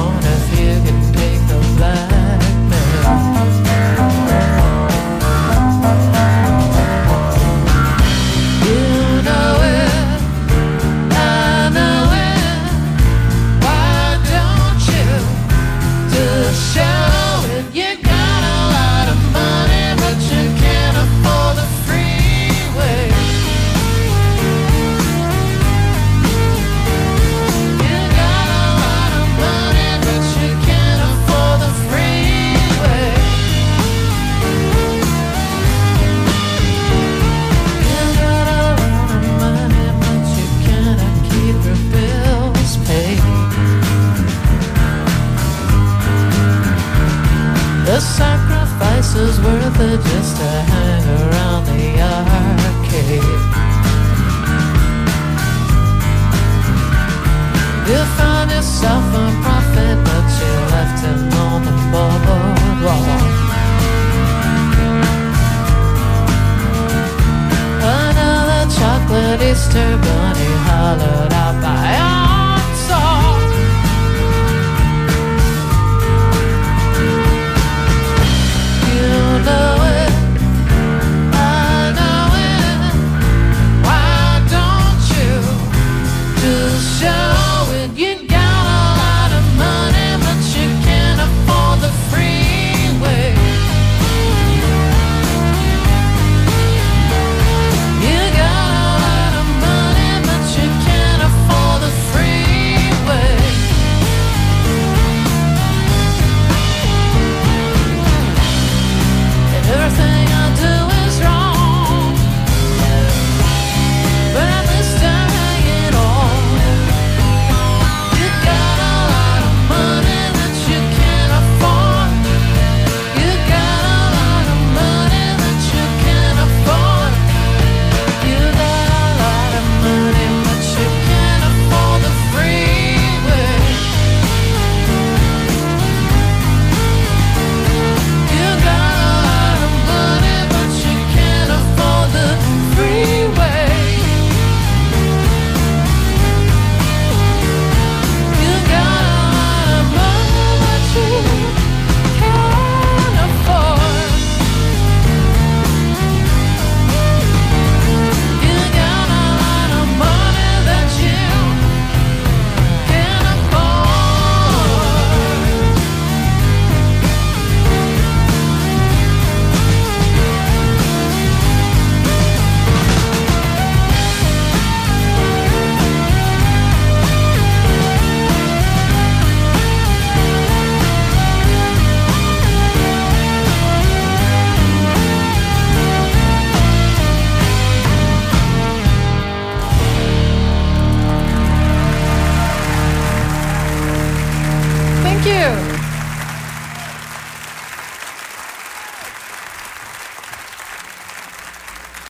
phone if you can take the blackmail. You know it, I know it. Why don't you just show it? You got a lot of money, but you can't afford the freeway. You got a lot of money, but you can't afford the freeway. You got a lot of money, but you cannot keep your bills paid. The sacrifice is worth it just to hang around the arcade. You found yourself a prophet, but you left him on the boardwalk. Another chocolate Easter bunny hollowed out by hot salt. You know it, I know it. Why don't you just show it? You got a lot of money, but you can't afford the freeway. You got a lot of money, but you can't afford the freeway. And everything I do is wrong, but at least I'm hanging on. You got a lot of money that you can't afford. You got a lot of money that you can't afford. You got a lot of money, but you can't afford the freeway. You got a lot of money, but you can't afford the freeway. You got a lot of money, but you can't afford. You got a lot of money that you can't afford. Thank you.